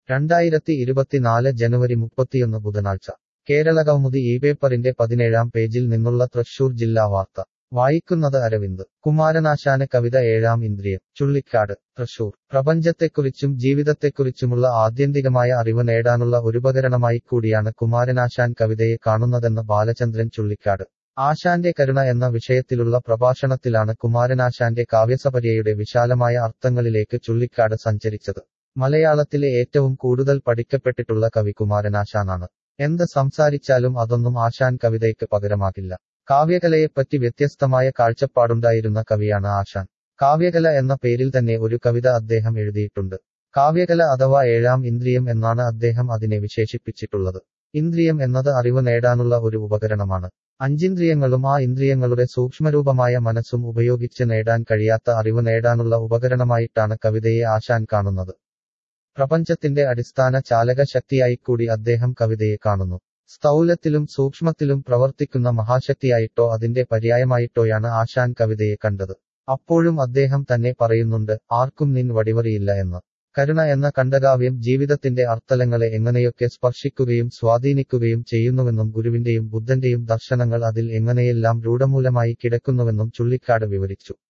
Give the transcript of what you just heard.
2024 ജനുവരി 31 ബുധനാഴ്ച കേരളകൗമുദി ഈ പേപ്പറിന്റെ 17-ാം പേജിൽ നിന്നുള്ള തൃശൂർ ജില്ലാ വാർത്ത വായിക്കുന്നത് അരവിന്ദ്. കുമാരനാശാന് കവിത ഏഴാം ഇന്ദ്രിയം. ചുള്ളിക്കാട്, തൃശൂർ. പ്രപഞ്ചത്തെക്കുറിച്ചും ജീവിതത്തെക്കുറിച്ചുമുള്ള ആത്യന്തികമായ അറിവ് നേടാനുള്ള ഒരുപകരണമായി കൂടിയാണ് കുമാരനാശാൻ കവിതയെ കാണുന്നതെന്ന് ബാലചന്ദ്രൻ ചുള്ളിക്കാട്. ആശാന്റെ കരുണ എന്ന വിഷയത്തിലുള്ള പ്രഭാഷണത്തിലാണ് കുമാരനാശാന്റെ കാവ്യസപര്യയുടെ വിശാലമായ അർത്ഥങ്ങളിലേക്ക് ചുള്ളിക്കാട് സഞ്ചരിച്ചത്. മലയാളത്തിലെ ഏറ്റവും കൂടുതൽ പഠിക്കപ്പെട്ടിട്ടുള്ള കവി കുമാരനാശാനാണ്. എന്ത് സംസാരിച്ചാലും അതൊന്നും ആശാൻ കവിതയ്ക്ക് പകരമാകില്ല. കാവ്യകലയെപ്പറ്റി വ്യത്യസ്തമായ കാഴ്ചപ്പാടുണ്ടായിരുന്ന കവിയാണ് ആശാൻ. കാവ്യകല എന്ന പേരിൽ തന്നെ ഒരു കവിത അദ്ദേഹം എഴുതിയിട്ടുണ്ട്. കാവ്യകല അഥവാ ഏഴാം ഇന്ദ്രിയം എന്നാണ് അദ്ദേഹം അതിനെ വിശേഷിപ്പിച്ചിട്ടുള്ളത്. ഇന്ദ്രിയം എന്നത് അറിവ് നേടാനുള്ള ഒരു ഉപകരണമാണ്. അഞ്ചിന്ദ്രിയങ്ങളും ആ ഇന്ദ്രിയങ്ങളുടെ സൂക്ഷ്മരൂപമായ മനസ്സും ഉപയോഗിച്ച് നേടാൻ കഴിയാത്ത അറിവ് നേടാനുള്ള ഉപകരണമായിട്ടാണ് കവിതയെ ആശാൻ കാണുന്നത്. പ്രപഞ്ചത്തിന്റെ അടിസ്ഥാന ചാലക ശക്തിയായിക്കൂടി അദ്ദേഹം കവിതയെ കാണുന്നു. സ്ഥൗലത്തിലും സൂക്ഷ്മത്തിലും പ്രവർത്തിക്കുന്ന മഹാശക്തിയായിട്ടോ അതിന്റെ പര്യായമായിട്ടോയാണ് ആശാൻ കവിതയെ കണ്ടത്. അപ്പോഴും അദ്ദേഹം തന്നെ പറയുന്നുണ്ട്, ആർക്കും നിൻ വടിവറിയില്ല എന്ന്. കരുണ എന്ന ഖണ്ഡകാവ്യം ജീവിതത്തിന്റെ അർത്ഥലങ്ങളെ എങ്ങനെയൊക്കെ സ്പർശിക്കുകയും സ്വാധീനിക്കുകയും ചെയ്യുന്നുവെന്നും ഗുരുവിന്റെയും ബുദ്ധന്റെയും ദർശനങ്ങൾ അതിൽ എങ്ങനെയെല്ലാം രൂഢമൂലമായി കിടക്കുന്നുവെന്നും ചുള്ളിക്കാട് വിവരിച്ചു.